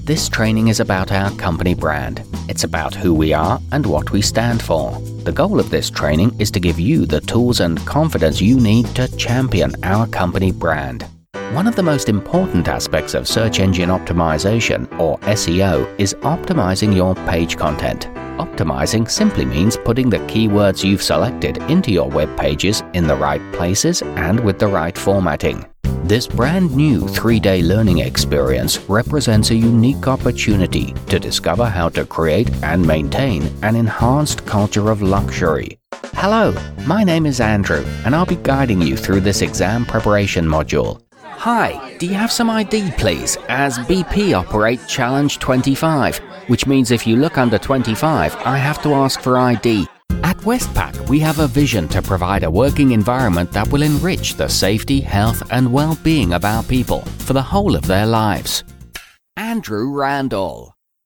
This training is about our company brand. It's about who we are and what we stand for. The goal of this training is to give you the tools and confidence you need to champion our company brand. One of the most important aspects of search engine optimization, or SEO, is optimizing your page content. Optimizing simply means putting the keywords you've selected into your web pages in the right places and with the right formatting. This brand new 3-day learning experience represents a unique opportunity to discover how to create and maintain an enhanced culture of luxury. Hello, my name is Andrew, and I'll be guiding you through this exam preparation module. Hi, do you have some ID please, as BP operate Challenge 25, which means if you look under 25, I have to ask for ID. At Westpac, we have a vision to provide a working environment that will enrich the safety, health and well-being of our people for the whole of their lives. Andrew Randall.